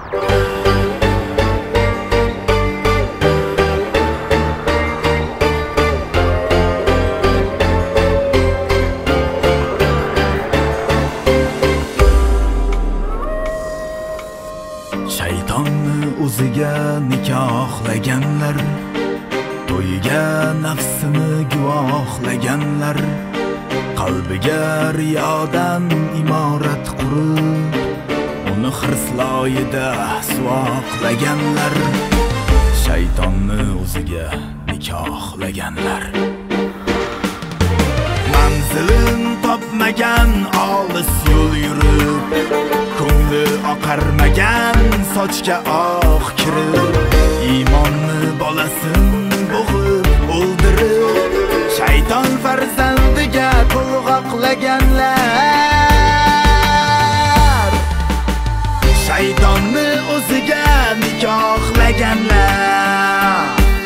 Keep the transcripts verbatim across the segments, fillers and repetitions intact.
Shaytonni o'ziga nikohlaganlar, to'yiga nafsini guvohlaganlar, qalbiga riyodan imorat qurib, uni hirsloyida suvoqlaganlar. Shaytonni o'ziga nikohlaganlar. Manzilin topmagan olis yo'l yurib, ko'ngli oqarmagan sochga oq kirib, iymonni bolasin bo'g'ib o'ldirib, shayton farzandiga to'lg'oqlaganlar. Shaytonni o'ziga nikohlaganlar.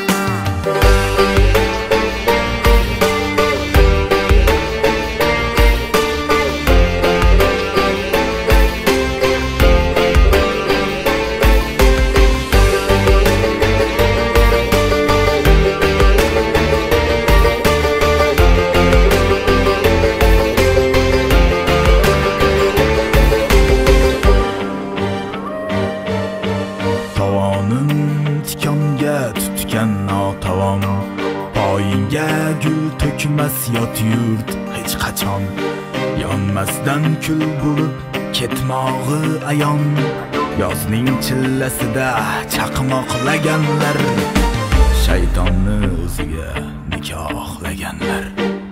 Tikonga tutgan notavon, poyinga gul to'kmas yot yurt hech qachon. Yonmasdan kul bo'lib ketmog'i ayon, yozning chillasida chaqmoqlaganlar. Shaytonni o'ziga nikohlaganlar.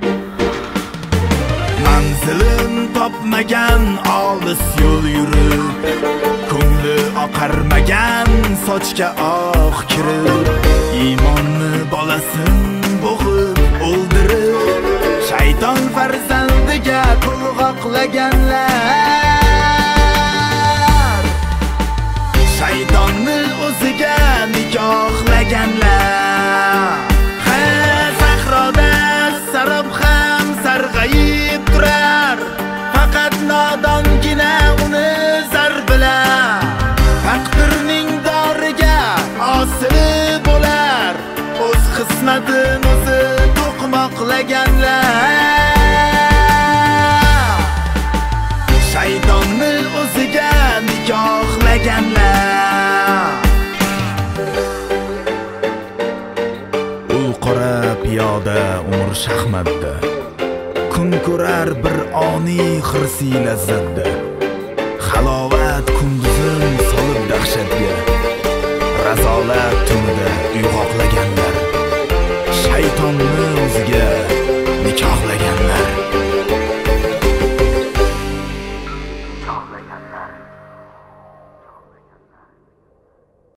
Manzilin topmagan olis yo'l yurib, ko'ngli oqarmagan sochga oq kirib, iymonni bolasin bo'g'ib o'ldirib, shayton farzandiga to'lg'oqlaganlar. Shaytonni o'ziga nikohlaganlar. Ha, sahroda sarob ham sarg'ayib turar, faqat nodongina uni zar bilar. Taqdirning doriga osilib bo'lar, o'z qismatin o'zi to'qmoqlaganlar. Shaytonni o'ziga nikohlaganlar. U qora piyoda umr shaxmatda, kun ko'rar bir oniy hirsi lazzatda. Halovat kunduzin solib dahshatga, razolat tunida uyg'oqlagan.